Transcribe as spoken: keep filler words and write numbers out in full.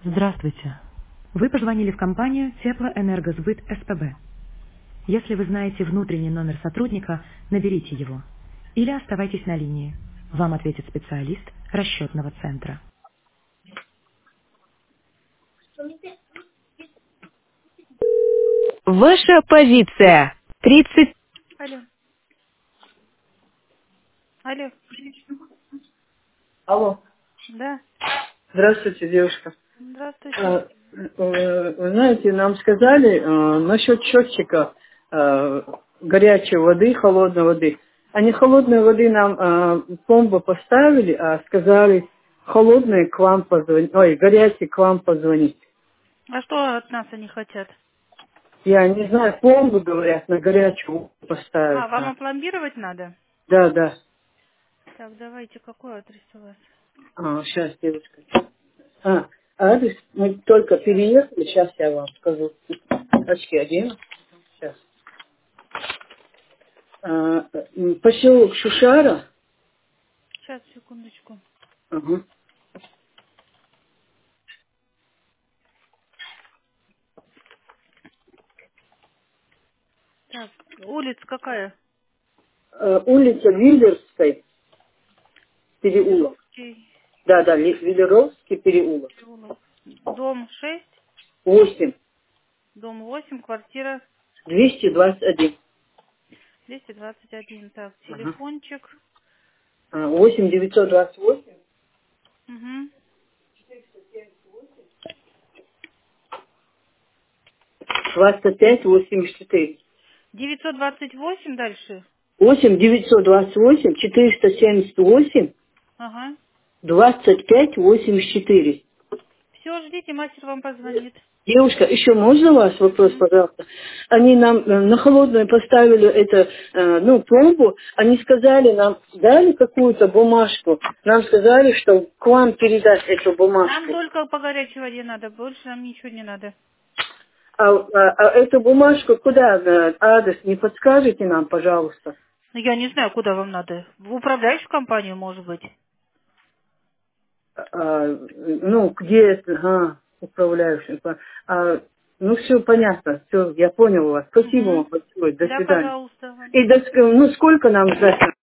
Здравствуйте. Вы позвонили в компанию Теплоэнергосбыт СПБ. Если вы знаете внутренний номер сотрудника, наберите его. Или оставайтесь на линии. Вам ответит специалист расчетного центра. Ваша позиция. тридцать. Алло. Алло. Алло. Да. Здравствуйте, девушка. Здравствуйте. Э, э, Вы знаете, нам сказали э, насчет счетчика э, горячей воды, холодной воды. Они холодной воды нам э, пломбу поставили, а сказали холодной к вам позвонить, ой, горячей к вам позвонить. А что от нас они хотят? Я не знаю, пломбу, говорят, на горячую воду А, поставить. вам А, опломбировать надо? да, да. Так, давайте, какой адрес у вас? А, сейчас, девушка. А, адрес, мы только Сейчас. переехали, сейчас я вам скажу. Очки одену. Сейчас. А, м, поселок Шушара. Сейчас, секундочку. Ага. Так, улица какая? Э, улица Виллерской, переулок. Велеровский Да, да, Ли- Виллеровский переулок. переулок. Дом шесть, Восемь. дом восемь, квартира Двести двадцать один. двести двадцать один. Так, Ага. телефончик. А, восемь девятьсот двадцать восемь. Угу. Двадцать пять восемьдесят четыре. девятьсот двадцать восемь дальше. Восемь девятьсот двадцать восемь четыреста семьдесят восемь Ага. двадцать пять восемьдесят четыре. Все, ждите, мастер вам позвонит. Девушка, еще можно вас вопрос, Угу. пожалуйста? Они нам э, на холодную поставили это, э, ну, пломбу. Они сказали нам, дали какую-то бумажку. Нам сказали, что к вам передать эту Нам бумажку. только по горячей воде надо, больше нам ничего не надо. А, а- а эту бумажку куда, э, адрес не подскажете нам, пожалуйста? Ну, я не знаю, куда вам надо. В управляющую компанию, может быть. А, ну, где это, ага, управляющий. А, ну, все понятно, все, я понял вас. Спасибо Угу. вам большое, до Да, свидания. пожалуйста. И до, ск- ну, сколько нам ждать?